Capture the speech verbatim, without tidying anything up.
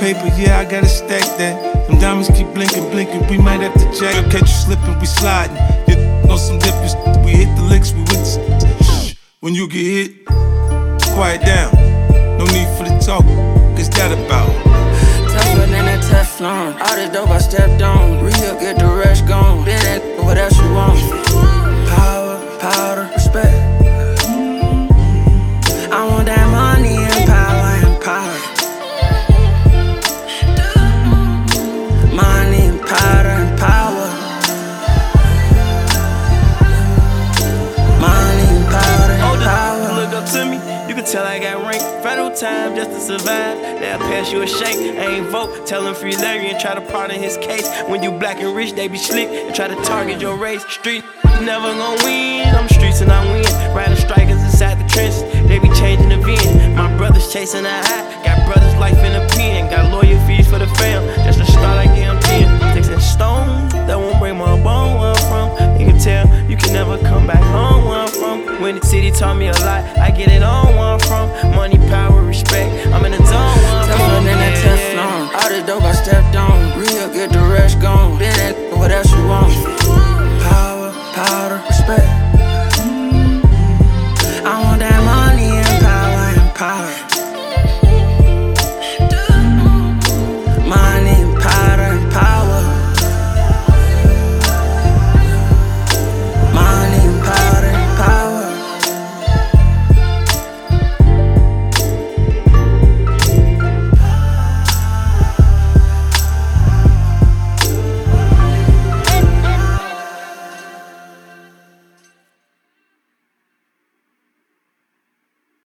paper, yeah, I gotta stack that. Them diamonds keep blinking, blinking, we might have to jack. Catch you slipping, we sliding. You know some difference, we hit the licks, we with the shh. When you get hit, quiet down. No need for the talk, cause that about tougher than that Teflon. All this dope I stepped on. Real, get the rest gone. Been that what else you want? Power, powder, respect. I want that money and power and power. Money and powder and power. Money and powder and power. Look up to me, you can tell I got rank. Federal time just to survive. They'll pass you a shake, I ain't vote. Tell him free Larry and try to pardon his case. When you black and rich, they be slick and try to target your race. Street never gon' win. I'm streets and I win. Riding strikers inside the trenches, they be changing the VIN. My brothers chasing a high, got brothers life in a pen. Got lawyer fees for the fam, just to start I get them ten. Sticks and stones, that won't break my bone where I'm from. You can tell, you can never come back home where I'm from. When the city taught me a lot, I get it on where I'm from. Money, power,